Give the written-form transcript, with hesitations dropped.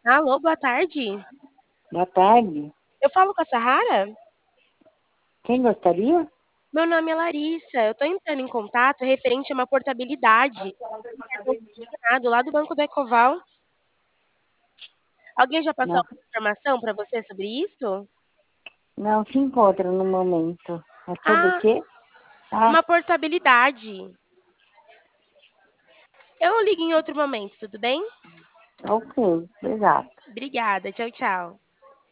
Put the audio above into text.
Alô, boa tarde. Boa tarde. Eu falo com a Sahara? Quem gostaria? Meu nome é Larissa. Eu tô entrando em contato referente a uma portabilidade do cartão consignado lá do Banco do Ecoval. Alguém já passou Não, alguma informação para você sobre isso? não se encontra no momento. É sobre o Ah, quê? Ah, uma portabilidade. Eu ligo em outro momento, tudo bem? ok, obrigado. Obrigada. Tchau, tchau.